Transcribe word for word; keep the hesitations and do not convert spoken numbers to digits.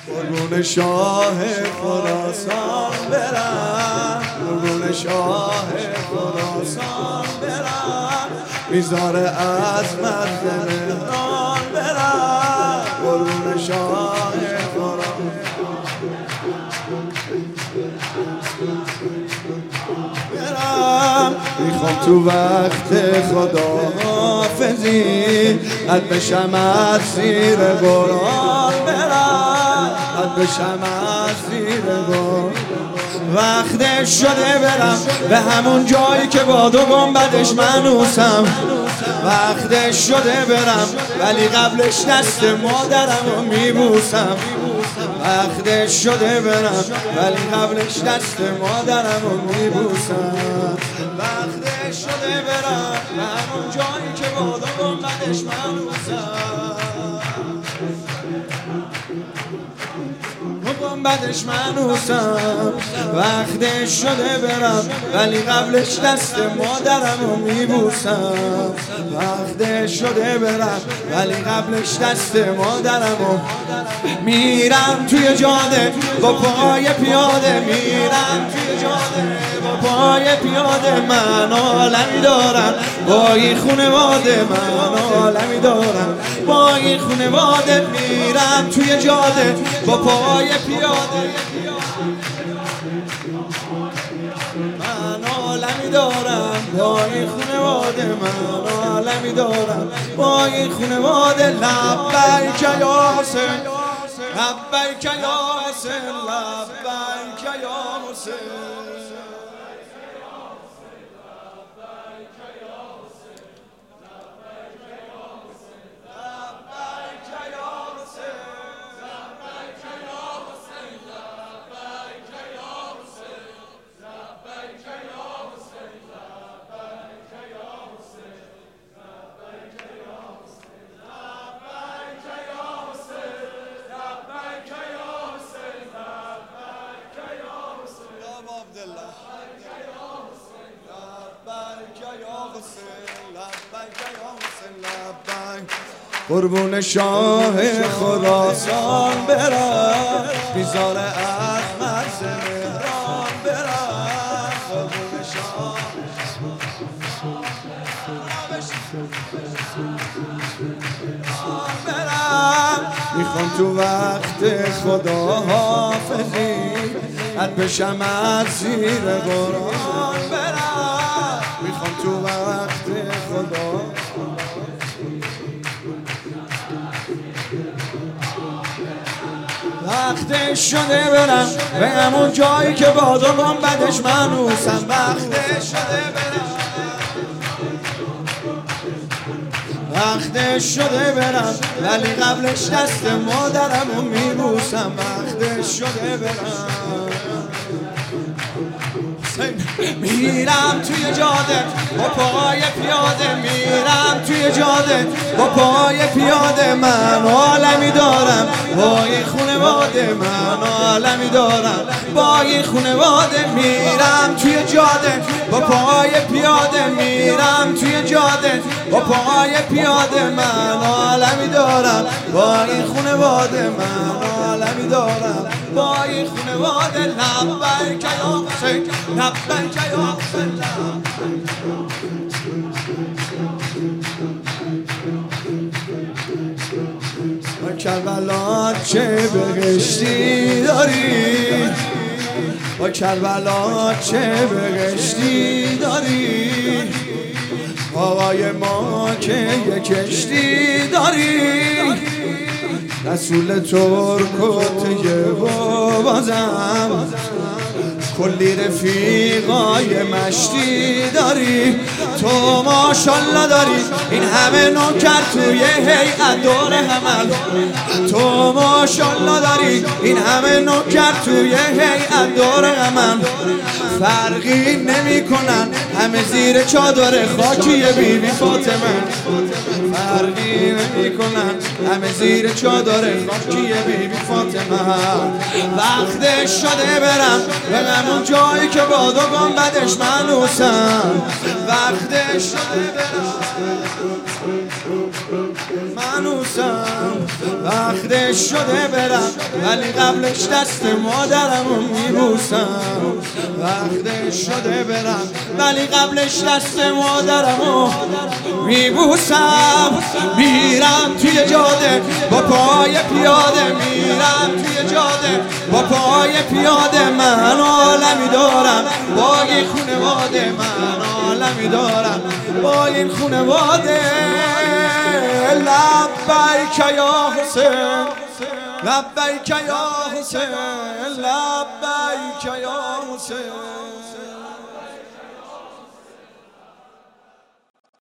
قربون شاه خراسان برم، قربون شاه خراسان برم، میزار عظمت مهران برم، قربون شاه خراسان برم. میخوام تو وقت خداحافظی قد بشم از زیر قرآن برم، قد بشم از زیر قرآن. وقت شده برم به همون جایی که با دو گنبدش منوسم، وقت شده برم ولی قبلش دست مادرم رو میبوسم، وقت شده برم ولی قبلش دست مادرم رو میبوسم، وقت شده برم به همون جایی که با دو گنبدش منوسم، گنبدش منوسم. وقت شده برم ولی قبلش دست مادرم رو میبوسم، وقت شده برم ولی قبلش دست مادرم رو میرم توی جاده با پای پیاده، میرم توی جاده با پای پیاده. من عالمی دارم با این خونواده، من عالمی دارم با این خونواده. میرم توی جاده با پای پیاده، من عالمی دارم با این خونواده، من عالمی دارم با این خونواده. لبیک یا حسین، لبیک یا حسین، لبیک یا حسین. قربون شاه خراسان برم، میزار احمد مهران برم، قربون شاه برم. میخوام تو وقت خداحافظی قد بشم از زیر قرآن برم، میخوام تو وقت خدا وقت شده برم به همون جایی که با دو گنبدش منوسم، وقت شده برم، وقت شده برم ولی قبلش دست مادرم رو میبوسم، وقت شده برم. میرم توی جاده با پای پیاده، میرم توی جاده با پای پیاده. من عالمی دارم با این خونواده، من عالمی دارم با این خونواده. میرم توی جاده با پای پیاده، میرم توی جاده با پای پیاده. من عالمی دارم با این خونواده، من عالمی دارم با این خونواده. لبیک یا حسین، لبیک یا حسین. با کربلا چه بهشتی داری، با کربلا چه بهشتی داری، آقای ما که یک کشتی داری. رسول ترک و تیه و بازم کلی رفیقای مشتی داری. تو ماشالله داری این همه نوکر توی هیئت دور همل، تو ماشالله داری این همه نوکر توی هیئت دور همل. فرقی نمی کنن همه زیر چادر خاکی بی بی فاطمه، فرقی نمی کنن همه زیر چادر خاکی بی بی فاطمه. وقت شده برم به همون جایی که باد و گنبدش منوسم وقتش شده برم منوسم وقتش شده برم ولی قبلش دست مادرمو میبوسم وقتش شده برم ولی قبلش دست مادرمو میبوسم میرم توی جاده با پای پیاده میرم توی جاده با پای پیاده من عالمی دارم با این خونواده من عالمی دارم با این خونواده لبیک یا حسین لبیک یا حسین لبیک یا حسین